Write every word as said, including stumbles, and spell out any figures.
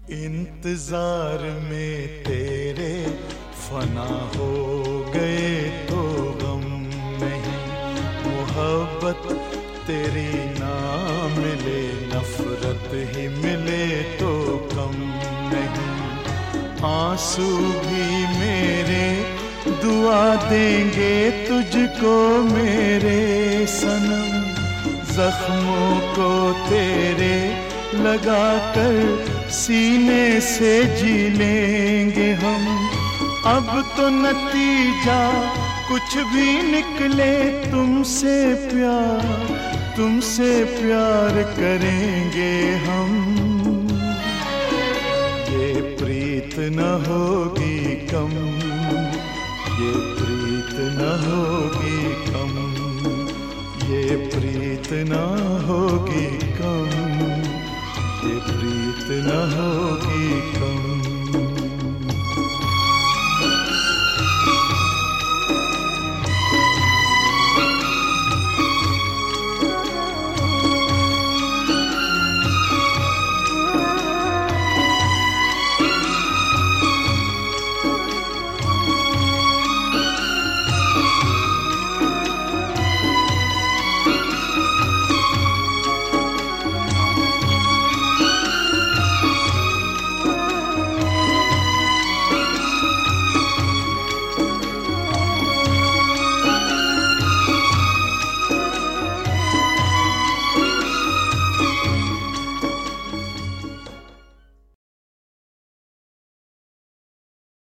इंतजार में तेरे फना हो गए तो गम नहीं, मोहब्बत तेरी ना मिले नफरत ही मिले तो कम नहीं। आंसू भी मेरे दुआ देंगे तुझको मेरे सनम, जख्मों को तेरे लगा कर सीने से जी लेंगे हम। अब तो नतीजा कुछ भी निकले तुमसे प्यार, तुमसे प्यार करेंगे हम। ये प्रीत न होगी कम, ये प्रीत न होगी कम, ये प्रीत न होगी कम, ये प्रीत न होगी कम।